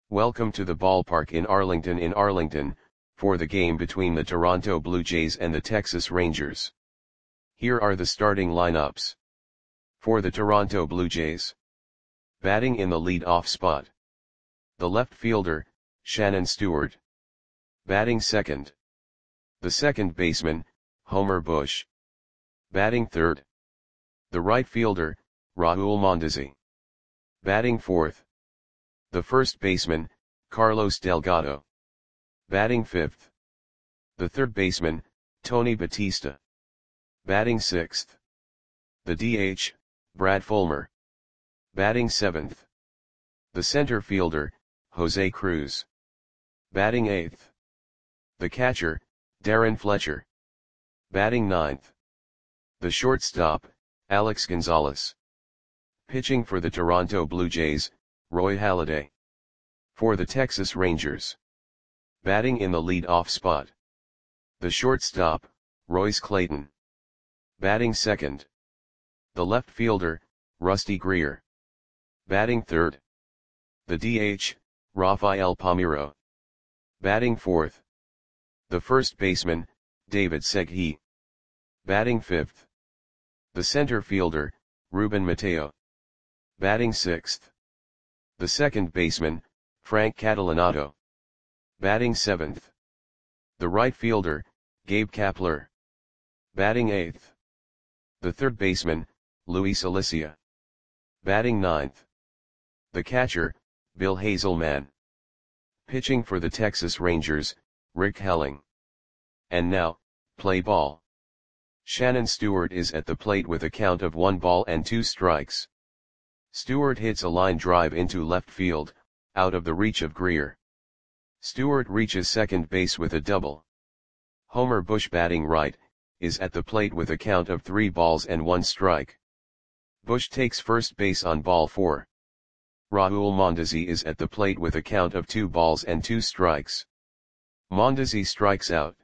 Welcome to the ballpark in Arlington, for the game between the Toronto Blue Jays and the Texas Rangers. Here are the starting lineups. For the Toronto Blue Jays. Batting in the lead-off spot. The left fielder, Shannon Stewart. Batting second. The second baseman, Homer Bush. Batting third. The right fielder, Raul Mondesi. Batting fourth. The first baseman, Carlos Delgado. Batting fifth. The third baseman, Tony Batista. Batting sixth. The DH, Brad Fulmer. Batting seventh. The center fielder, Jose Cruz. Batting eighth. The catcher, Darren Fletcher. Batting ninth. The shortstop, Alex Gonzalez. Pitching for the Toronto Blue Jays, Roy Halladay. For the Texas Rangers. Batting in the lead-off spot. The shortstop, Royce Clayton. Batting second. The left fielder, Rusty Greer. Batting third. The DH, Rafael Palmeiro. Batting fourth. The first baseman, David Segui. Batting fifth. The center fielder, Ruben Mateo. Batting sixth. The second baseman, Frank Catalanotto. Batting seventh. The right fielder, Gabe Kapler. Batting eighth. The third baseman, Luis Alicia. Batting ninth. The catcher, Bill Hazelman. Pitching for the Texas Rangers, Rick Helling. And now, play ball. Shannon Stewart is at the plate with a count of 1 ball and 2 strikes. Stewart hits a line drive into left field, out of the reach of Greer. Stewart reaches second base with a double. Homer Bush, batting right, is at the plate with a count of 3 balls and 1 strike. Bush takes first base on ball 4. Raul Mondesi is at the plate with a count of 2 balls and 2 strikes. Mondesi strikes out.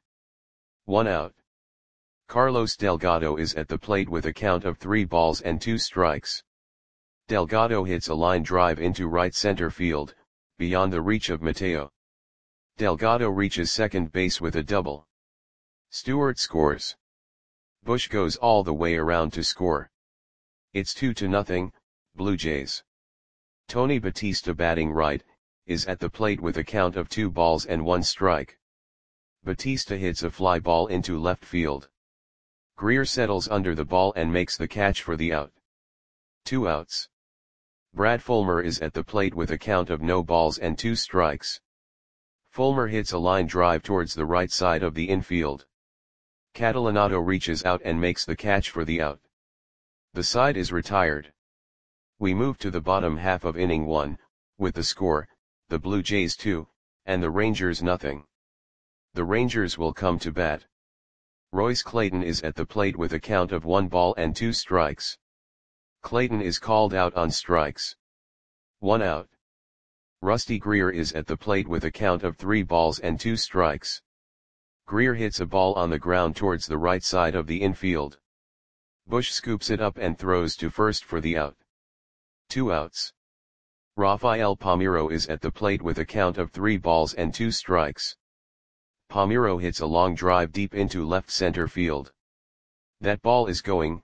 1 out. Carlos Delgado is at the plate with a count of 3 balls and 2 strikes. Delgado hits a line drive into right center field, beyond the reach of Mateo. Delgado reaches second base with a double. Stewart scores. Bush goes all the way around to score. It's 2-0, Blue Jays. Tony Batista, batting right, is at the plate with a count of 2 balls and 1 strike. Batista hits a fly ball into left field. Greer settles under the ball and makes the catch for the out. 2 outs. Brad Fulmer is at the plate with a count of no balls and 2 strikes. Fulmer hits a line drive towards the right side of the infield. Catalanotto reaches out and makes the catch for the out. The side is retired. We move to the bottom half of inning 1, with the score, the Blue Jays 2, and the Rangers nothing. The Rangers will come to bat. Royce Clayton is at the plate with a count of 1 ball and 2 strikes. Clayton is called out on strikes. 1 out. Rusty Greer is at the plate with a count of 3 balls and 2 strikes. Greer hits a ball on the ground towards the right side of the infield. Bush scoops it up and throws to first for the out. 2 outs. Rafael Palmeiro is at the plate with a count of 3 balls and 2 strikes. Palmeiro hits a long drive deep into left center field. That ball is gone.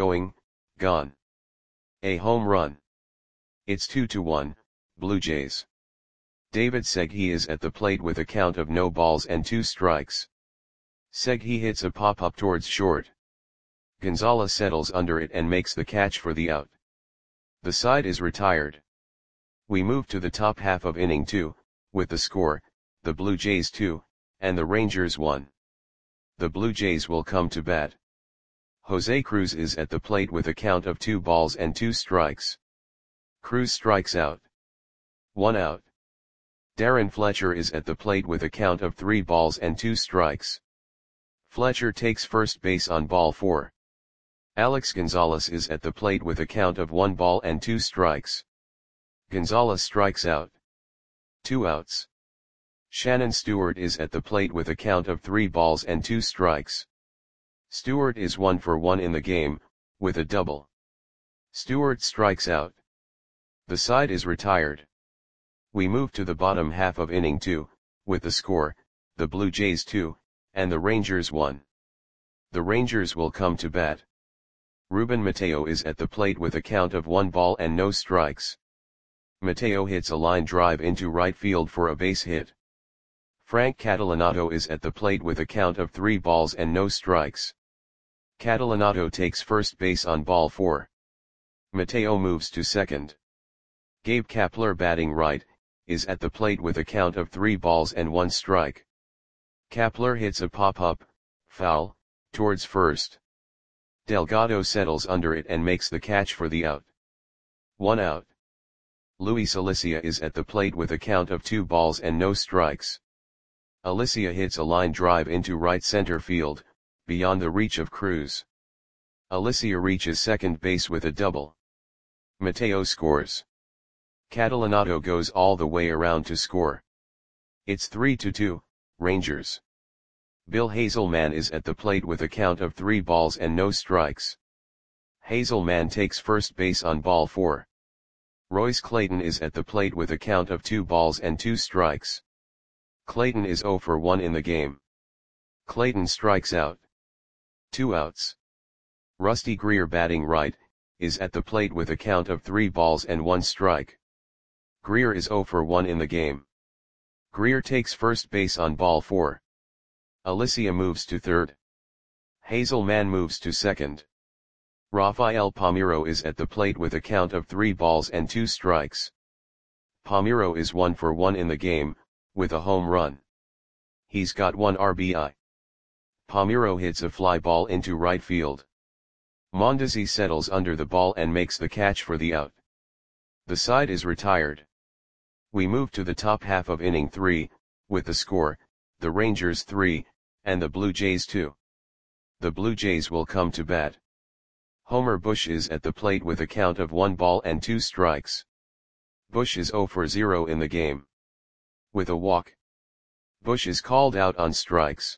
A home run. It's 2-1, Blue Jays. David Segui is at the plate with a count of no balls and 2 strikes. Segui hits a pop-up towards short. Gonzalez settles under it and makes the catch for the out. The side is retired. We move to the top half of inning 2, with the score, the Blue Jays 2, and the Rangers 1. The Blue Jays will come to bat. Jose Cruz is at the plate with a count of 2 balls and 2 strikes. Cruz strikes out. 1 out. Darren Fletcher is at the plate with a count of 3 balls and 2 strikes. Fletcher takes first base on ball 4. Alex Gonzalez is at the plate with a count of 1 ball and 2 strikes. Gonzalez strikes out. 2 outs. Shannon Stewart is at the plate with a count of 3 balls and 2 strikes. Stewart is 1 for 1 in the game, with a double. Stewart strikes out. The side is retired. We move to the bottom half of inning 2, with the score, the Blue Jays 2, and the Rangers 1. The Rangers will come to bat. Ruben Mateo is at the plate with a count of 1 ball and no strikes. Mateo hits a line drive into right field for a base hit. Frank Catalanato is at the plate with a count of 3 balls and no strikes. Catalanato takes first base on ball 4. Mateo moves to second. Gabe Kapler, batting right, is at the plate with a count of 3 balls and 1 strike. Kapler hits a pop-up, foul, towards first. Delgado settles under it and makes the catch for the out. 1 out. Luis Alicia is at the plate with a count of 2 balls and no strikes. Alicia hits a line drive into right center field, beyond the reach of Cruz. Alicia reaches second base with a double. Mateo scores. Catalanato goes all the way around to score. It's 3-2, Rangers. Bill Hazelman is at the plate with a count of 3 balls and no strikes. Hazelman takes first base on ball 4. Royce Clayton is at the plate with a count of 2 balls and 2 strikes. Clayton is 0 for 1 in the game. Clayton strikes out. 2 outs. Rusty Greer, batting right, is at the plate with a count of 3 balls and 1 strike. Greer is 0 for 1 in the game. Greer takes first base on ball 4. Alicia moves to third. Hazelman moves to second. Rafael Palmeiro is at the plate with a count of 3 balls and 2 strikes. Palmeiro is 1 for 1 in the game, with a home run. He's got 1 RBI. Palmeiro hits a fly ball into right field. Mondesi settles under the ball and makes the catch for the out. The side is retired. We move to the top half of inning 3, with the score, the Rangers 3, and the Blue Jays 2. The Blue Jays will come to bat. Homer Bush is at the plate with a count of 1 ball and 2 strikes. Bush is 0 for 0 in the game. With a walk. Bush is called out on strikes.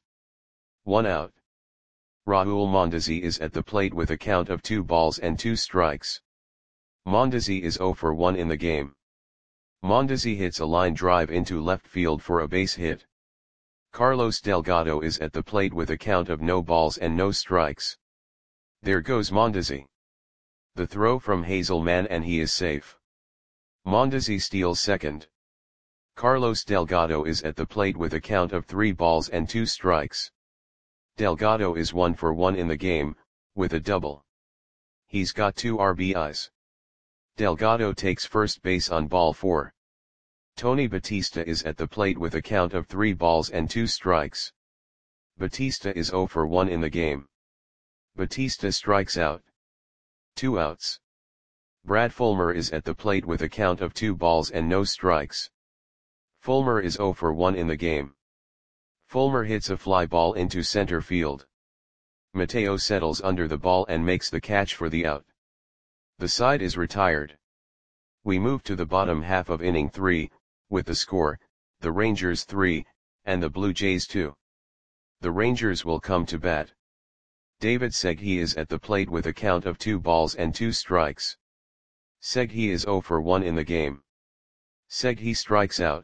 1 out. Raul Mondesi is at the plate with a count of 2 balls and 2 strikes. Mondesi is 0 for 1 in the game. Mondesi hits a line drive into left field for a base hit. Carlos Delgado is at the plate with a count of no balls and no strikes. There goes Mondesi. The throw from Hazelman and he is safe. Mondesi steals second. Carlos Delgado is at the plate with a count of 3 balls and 2 strikes. Delgado is 1 for 1 in the game, with a double. He's got 2 RBIs. Delgado takes first base on ball 4. Tony Batista is at the plate with a count of 3 balls and 2 strikes. Batista is 0 for 1 in the game. Batista strikes out. 2 outs. Brad Fulmer is at the plate with a count of 2 balls and no strikes. Fulmer is 0 for 1 in the game. Fulmer hits a fly ball into center field. Mateo settles under the ball and makes the catch for the out. The side is retired. We move to the bottom half of inning 3, with the score, the Rangers 3, and the Blue Jays 2. The Rangers will come to bat. David Segui is at the plate with a count of 2 balls and 2 strikes. Segui is 0 for 1 in the game. Segui strikes out.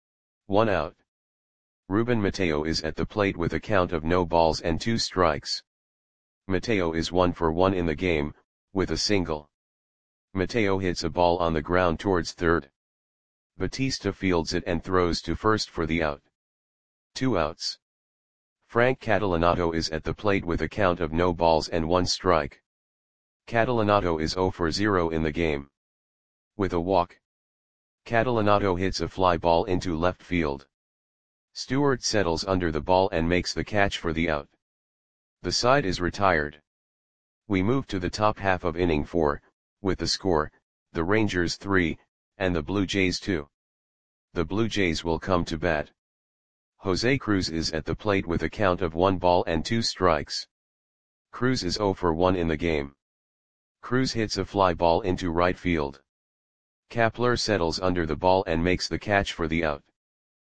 1 out. Ruben Mateo is at the plate with a count of no balls and 2 strikes. Mateo is 1 for 1 in the game, with a single. Mateo hits a ball on the ground towards third. Batista fields it and throws to first for the out. 2 outs. Frank Catalanato is at the plate with a count of no balls and 1 strike. Catalanato is 0 for 0 in the game. With a walk. Catalanato hits a fly ball into left field. Stewart settles under the ball and makes the catch for the out. The side is retired. We move to the top half of inning 4, with the score, the Rangers 3, and the Blue Jays 2. The Blue Jays will come to bat. Jose Cruz is at the plate with a count of 1 ball and 2 strikes. Cruz is 0 for 1 in the game. Cruz hits a fly ball into right field. Kapler settles under the ball and makes the catch for the out.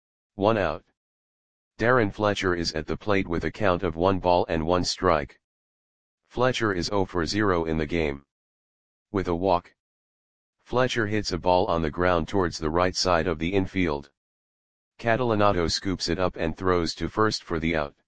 1 out. Darren Fletcher is at the plate with a count of 1 ball and 1 strike. Fletcher is 0 for 0 in the game. With a walk. Fletcher hits a ball on the ground towards the right side of the infield. Catalanato scoops it up and throws to first for the out.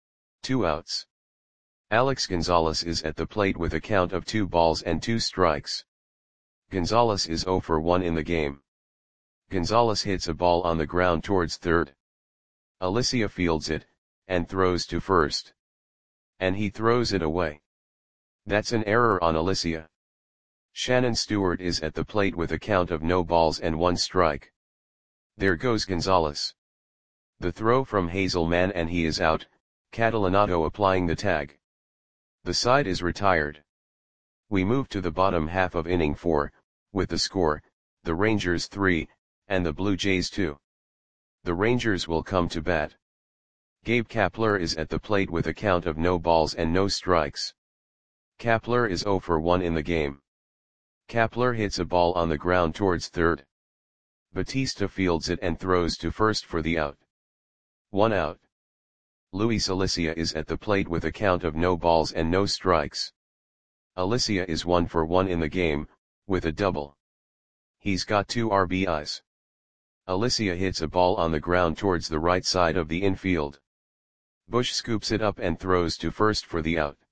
2 outs. Alex Gonzalez is at the plate with a count of 2 balls and 2 strikes. Gonzalez is 0 for 1 in the game. Gonzalez hits a ball on the ground towards third. Alicia fields it, and throws to first. And he throws it away. That's an error on Alicia. Shannon Stewart is at the plate with a count of no balls and 1 strike. There goes Gonzalez. The throw from Hazelman and he is out, Catalanato applying the tag. The side is retired. We move to the bottom half of inning 4, with the score, the Rangers 3, and the Blue Jays 2. The Rangers will come to bat. Gabe Kapler is at the plate with a count of no balls and no strikes. Kapler is 0 for 1 in the game. Kapler hits a ball on the ground towards third. Batista fields it and throws to first for the out. 1 out. Luis Alicia is at the plate with a count of no balls and no strikes. Alicia is 1 for 1 in the game, with a double. He's got 2 RBIs. Alicia hits a ball on the ground towards the right side of the infield. Bush scoops it up and throws to first for the out.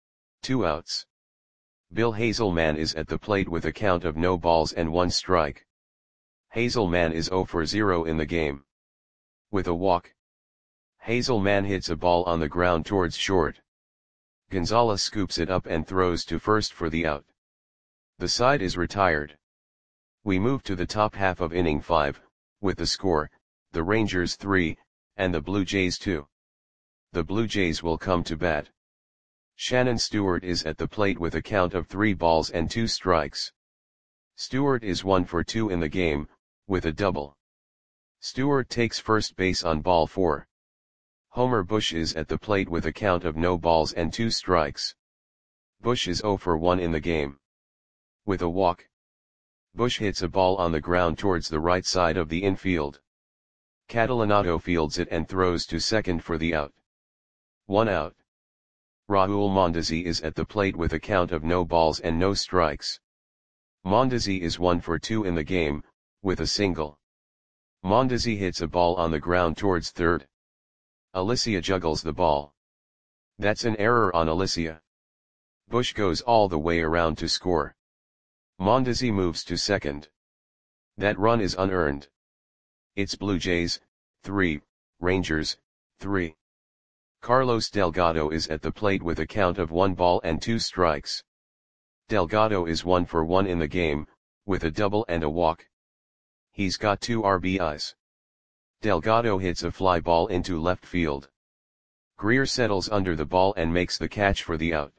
2 outs. Bill Hazelman is at the plate with a count of no balls and 1 strike. Hazelman is 0 for 0 in the game. With a walk. Hazelman hits a ball on the ground towards short. Gonzalez scoops it up and throws to first for the out. The side is retired. We move to the top half of inning 5, with the score, the Rangers 3, and the Blue Jays 2. The Blue Jays will come to bat. Shannon Stewart is at the plate with a count of 3 balls and 2 strikes. Stewart is 1 for 2 in the game, with a double. Stewart takes first base on ball 4. Homer Bush is at the plate with a count of no balls and 2 strikes. Bush is 0 for 1 in the game. With a walk. Bush hits a ball on the ground towards the right side of the infield. Catalanato fields it and throws to second for the out. 1 out. Raul Mondesi is at the plate with a count of no balls and no strikes. Mondesi is 1 for 2 in the game, with a single. Mondesi hits a ball on the ground towards third. Alicia juggles the ball. That's an error on Alicia. Bush goes all the way around to score. Mondesi moves to second. That run is unearned. It's Blue Jays, 3, Rangers, 3. Carlos Delgado is at the plate with a count of 1 ball and 2 strikes. Delgado is 1 for 1 in the game, with a double and a walk. He's got 2 RBIs. Delgado hits a fly ball into left field. Greer settles under the ball and makes the catch for the out.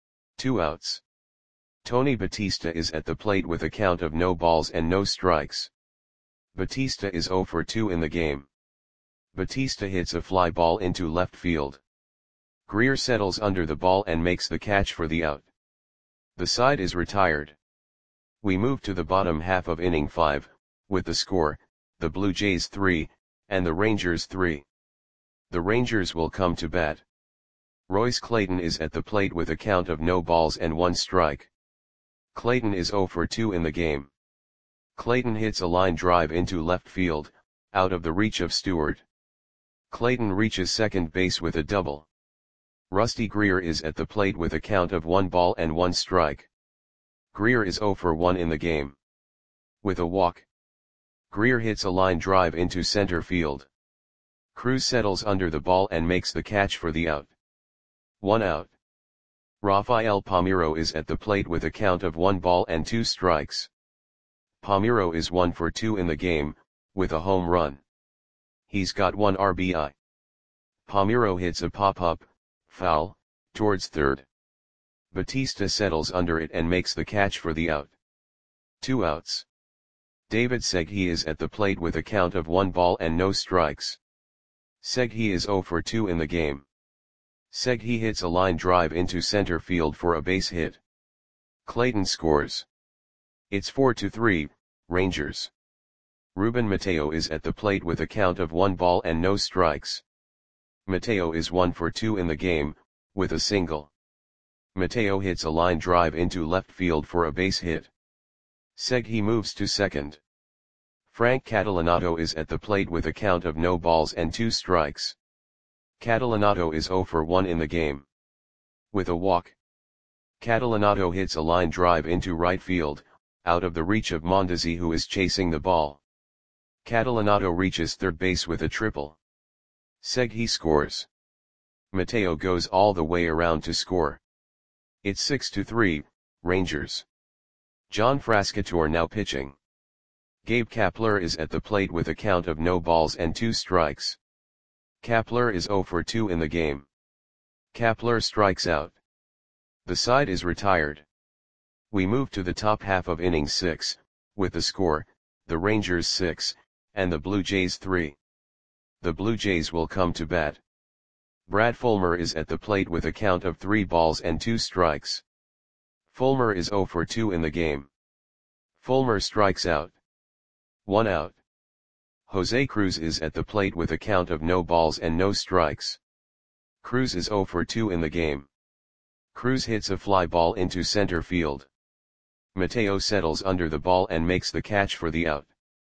2 outs. Tony Batista is at the plate with a count of no balls and no strikes. Batista is 0 for 2 in the game. Batista hits a fly ball into left field. Greer settles under the ball and makes the catch for the out. The side is retired. We move to the bottom half of inning 5, with the score, the Blue Jays 3, and the Rangers 3. The Rangers will come to bat. Royce Clayton is at the plate with a count of no balls and 1 strike. Clayton is 0 for 2 in the game. Clayton hits a line drive into left field, out of the reach of Stewart. Clayton reaches second base with a double. Rusty Greer is at the plate with a count of 1 ball and 1 strike. Greer is 0 for 1 in the game. With a walk. Greer hits a line drive into center field. Cruz settles under the ball and makes the catch for the out. 1 out. Rafael Palmeiro is at the plate with a count of 1 ball and 2 strikes. Palmeiro is 1 for 2 in the game, with a home run. He's got 1 RBI. Palmeiro hits a pop-up, foul, towards third. Batista settles under it and makes the catch for the out. 2 outs. David Segui is at the plate with a count of 1 ball and no strikes. Segui is 0 for 2 in the game. Segui hits a line drive into center field for a base hit. Clayton scores. It's 4-3, Rangers. Ruben Mateo is at the plate with a count of 1 ball and no strikes. Mateo is 1 for 2 in the game, with a single. Mateo hits a line drive into left field for a base hit. Seghi moves to second. Frank Catalanato is at the plate with a count of no balls and 2 strikes. Catalanato is 0 for 1 in the game. With a walk, Catalanato hits a line drive into right field, out of the reach of Mondesi, who is chasing the ball. Catalanato reaches third base with a triple. Seghi scores. Mateo goes all the way around to score. It's 6-3, Rangers. John Frascatore now pitching. Gabe Kapler is at the plate with a count of no balls and 2 strikes. Kapler is 0 for 2 in the game. Kapler strikes out. The side is retired. We move to the top half of inning 6, with the score, the Rangers 6, and the Blue Jays 3. The Blue Jays will come to bat. Brad Fulmer is at the plate with a count of 3 balls and 2 strikes. Fulmer is 0 for 2 in the game. Fulmer strikes out. 1 out. Jose Cruz is at the plate with a count of no balls and no strikes. Cruz is 0 for 2 in the game. Cruz hits a fly ball into center field. Mateo settles under the ball and makes the catch for the out.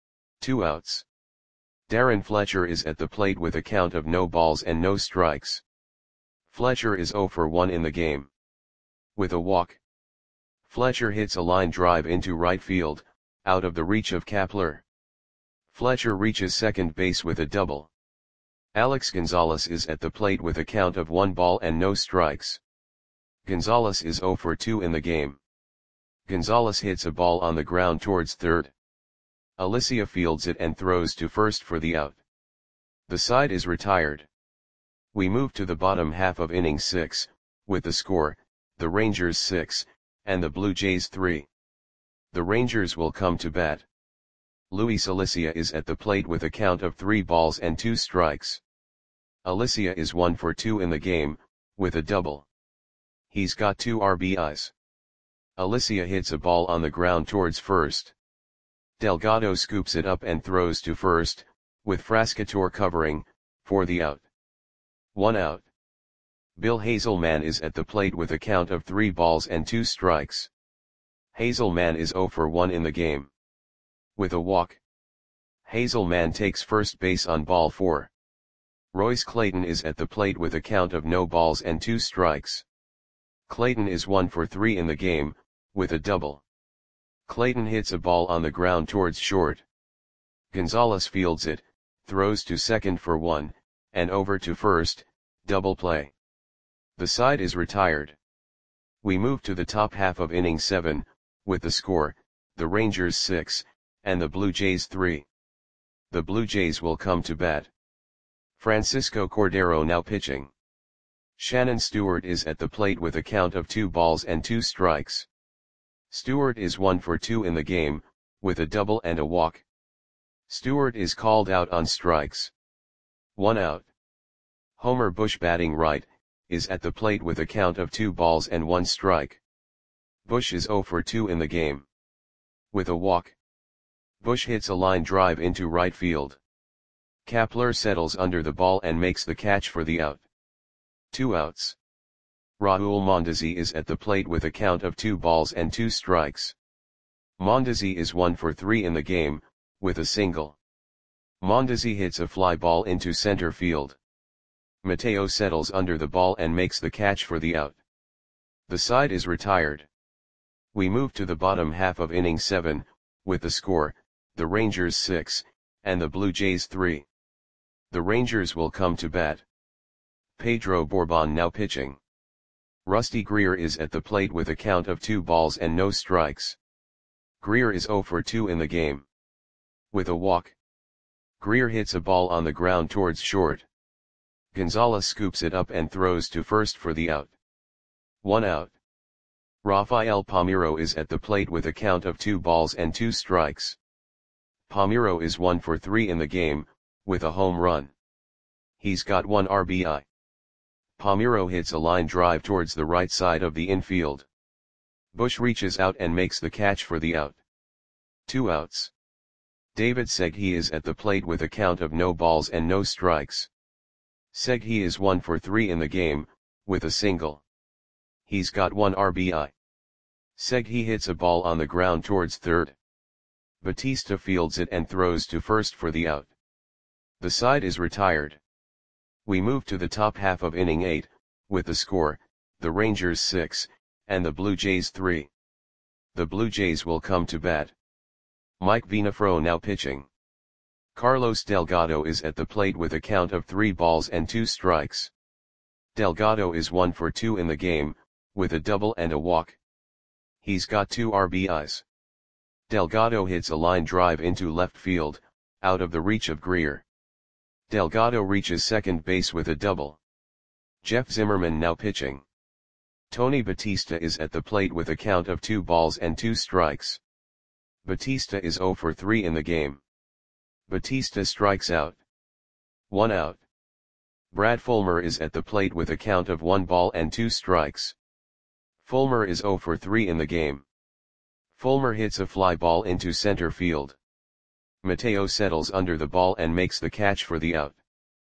2 outs. Darren Fletcher is at the plate with a count of no balls and no strikes. Fletcher is 0 for 1 in the game. With a walk, Fletcher hits a line drive into right field, out of the reach of Kapler. Fletcher reaches second base with a double. Alex Gonzalez is at the plate with a count of 1 ball and no strikes. Gonzalez is 0 for 2 in the game. Gonzalez hits a ball on the ground towards third. Alicia fields it and throws to first for the out. The side is retired. We move to the bottom half of inning 6, with the score, the Rangers 6, and the Blue Jays 3. The Rangers will come to bat. Luis Alicia is at the plate with a count of 3 balls and 2 strikes. Alicia is 1 for 2 in the game, with a double. He's got 2 RBIs. Alicia hits a ball on the ground towards first. Delgado scoops it up and throws to first, with Frascatore covering, for the out. 1 out. Bill Hazelman is at the plate with a count of 3 balls and 2 strikes. Hazelman is 0 for 1 in the game. With a walk, Hazelman takes first base on ball 4. Royce Clayton is at the plate with a count of no balls and 2 strikes. Clayton is 1 for 3 in the game, with a double. Clayton hits a ball on the ground towards short. Gonzalez fields it, throws to second for 1, and over to first, double play. The side is retired. We move to the top half of inning 7, with the score, the Rangers 6, and the Blue Jays 3. The Blue Jays will come to bat. Francisco Cordero now pitching. Shannon Stewart is at the plate with a count of 2 balls and 2 strikes. Stewart is 1 for 2 in the game, with a double and a walk. Stewart is called out on strikes. 1 out. Homer Bush batting right, is at the plate with a count of 2 balls and 1 strike. Bush is 0 for 2 in the game. With a walk, Bush hits a line drive into right field. Kapler settles under the ball and makes the catch for the out. 2 outs. Raul Mondesi is at the plate with a count of 2 balls and 2 strikes. Mondesi is 1 for 3 in the game, with a single. Mondesi hits a fly ball into center field. Mateo settles under the ball and makes the catch for the out. The side is retired. We move to the bottom half of inning 7, with the score, the Rangers 6, and the Blue Jays 3. The Rangers will come to bat. Pedro Bourbon now pitching. Rusty Greer is at the plate with a count of 2 balls and no strikes. Greer is 0 for 2 in the game. With a walk, Greer hits a ball on the ground towards short. Gonzalez scoops it up and throws to first for the out. 1 out. Rafael Palmeiro is at the plate with a count of 2 balls and 2 strikes. Palmeiro is 1 for 3 in the game, with a home run. He's got 1 RBI. Palmeiro hits a line drive towards the right side of the infield. Bush reaches out and makes the catch for the out. 2 outs. David Seghi is at the plate with a count of no balls and no strikes. Seghi is 1 for 3 in the game, with a single. He's got 1 RBI. Segui hits a ball on the ground towards third. Batista fields it and throws to first for the out. The side is retired. We move to the top half of inning 8, with the score, the Rangers 6, and the Blue Jays 3. The Blue Jays will come to bat. Mike Venafro now pitching. Carlos Delgado is at the plate with a count of 3 balls and 2 strikes. Delgado is 1 for 2 in the game, with a double and a walk. He's got 2 RBIs. Delgado hits a line drive into left field, out of the reach of Greer. Delgado reaches second base with a double. Jeff Zimmerman now pitching. Tony Batista is at the plate with a count of 2 balls and 2 strikes. Batista is 0 for 3 in the game. Batista strikes out. 1 out. Brad Fulmer is at the plate with a count of 1 ball and 2 strikes. Fulmer is 0 for 3 in the game. Fulmer hits a fly ball into center field. Mateo settles under the ball and makes the catch for the out.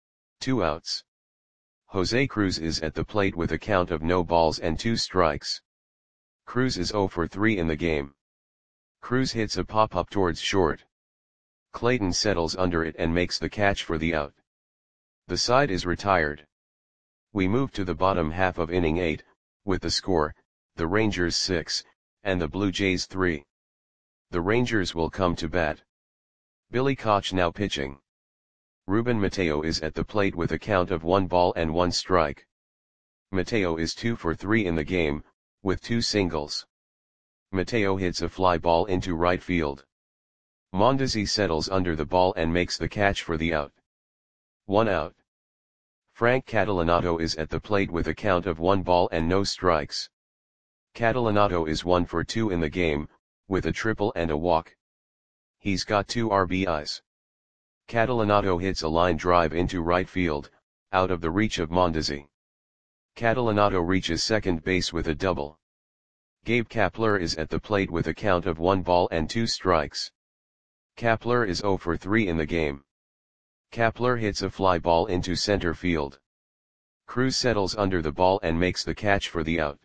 2 outs. Jose Cruz is at the plate with a count of no balls and 2 strikes. Cruz is 0 for 3 in the game. Cruz hits a pop-up towards short. Clayton settles under it and makes the catch for the out. The side is retired. We move to the bottom half of inning 8, with the score, the Rangers 6, and the Blue Jays 3. The Rangers will come to bat. Billy Koch now pitching. Ruben Mateo is at the plate with a count of 1 ball and 1 strike. Mateo is 2 for 3 in the game, with 2 singles. Mateo hits a fly ball into right field. Mondesi settles under the ball and makes the catch for the out. 1 out. Frank Catalanato is at the plate with a count of 1 ball and no strikes. Catalanato is 1 for 2 in the game, with a triple and a walk. He's got 2 RBIs. Catalanato hits a line drive into right field, out of the reach of Mondesi. Catalanato reaches second base with a double. Gabe Kapler is at the plate with a count of 1 ball and 2 strikes. Kapler is 0 for 3 in the game. Kapler hits a fly ball into center field. Cruz settles under the ball and makes the catch for the out.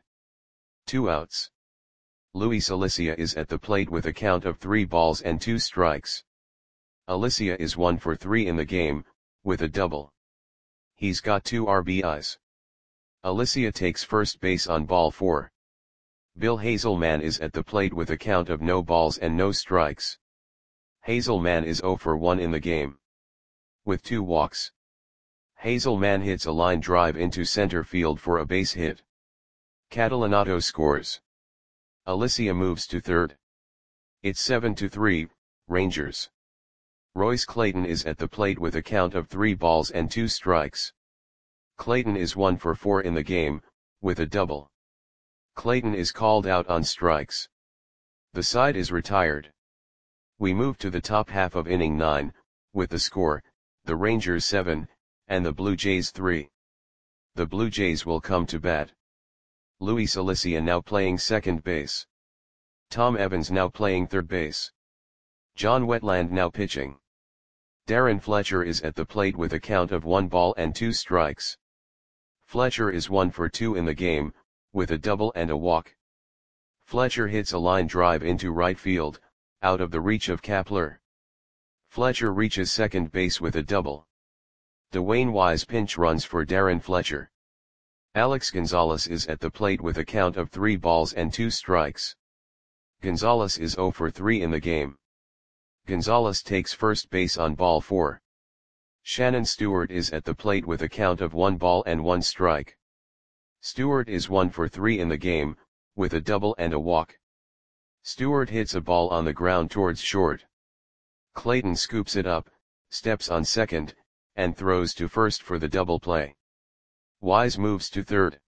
2 outs. Luis Alicia is at the plate with a count of 3 balls and 2 strikes. Alicia is 1 for 3 in the game, with a double. He's got 2 RBIs. Alicia takes first base on ball 4. Bill Hazelman is at the plate with a count of no balls and no strikes. Hazelman is 0 for 1 in the game, with 2 walks. Hazelman hits a line drive into center field for a base hit. Catalanato scores. Alicia moves to third. It's 7-3, Rangers. Royce Clayton is at the plate with a count of 3 balls and 2 strikes. Clayton is 1 for 4 in the game, with a double. Clayton is called out on strikes. The side is retired. We move to the top half of inning 9, with the score, the Rangers 7, and the Blue Jays 3. The Blue Jays will come to bat. Luis Alicia now playing second base. Tom Evans now playing third base. John Wetland now pitching. Darren Fletcher is at the plate with a count of 1 ball and 2 strikes. Fletcher is 1 for 2 in the game, with a double and a walk. Fletcher hits a line drive into right field, out of the reach of Kapler. Fletcher reaches second base with a double. Dwayne Wise pinch runs for Darren Fletcher. Alex Gonzalez is at the plate with a count of 3 balls and 2 strikes. Gonzalez is 0 for 3 in the game. Gonzalez takes first base on ball 4. Shannon Stewart is at the plate with a count of 1 ball and 1 strike. Stewart is 1 for 3 in the game, with a double and a walk. Stewart hits a ball on the ground towards short. Clayton scoops it up, steps on second, and throws to first for the double play. Wise moves to third.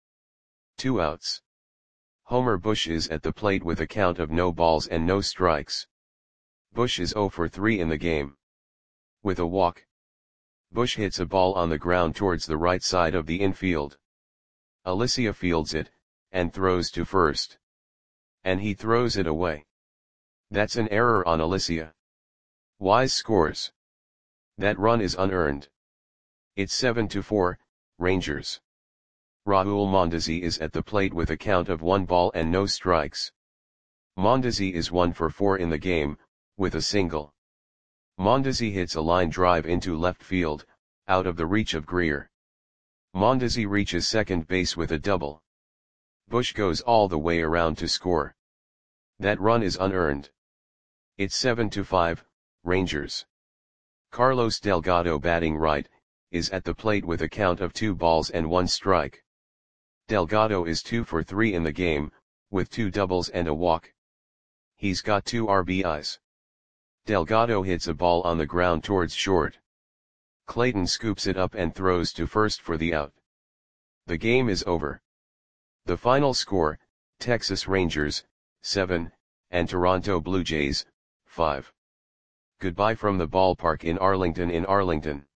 2 outs. Homer Bush is at the plate with a count of no balls and no strikes. Bush is 0 for 3 in the game, with a walk. Bush hits a ball on the ground towards the right side of the infield. Alicia fields it, and throws to first. And he throws it away. That's an error on Alicia. Wise scores. That run is unearned. It's 7-4, Rangers. Raul Mondesi is at the plate with a count of 1 ball and no strikes. Mondesi is 1 for 4 in the game, with a single. Mondesi hits a line drive into left field, out of the reach of Greer. Mondesi reaches second base with a double. Bush goes all the way around to score. That run is unearned. It's 7-5, Rangers. Carlos Delgado, batting right, is at the plate with a count of 2 balls and 1 strike. Delgado is 2 for 3 in the game, with 2 doubles and a walk. He's got 2 RBIs. Delgado hits a ball on the ground towards short. Clayton scoops it up and throws to first for the out. The game is over. The final score, Texas Rangers, 7, and Toronto Blue Jays, 5. Goodbye from the ballpark in Arlington.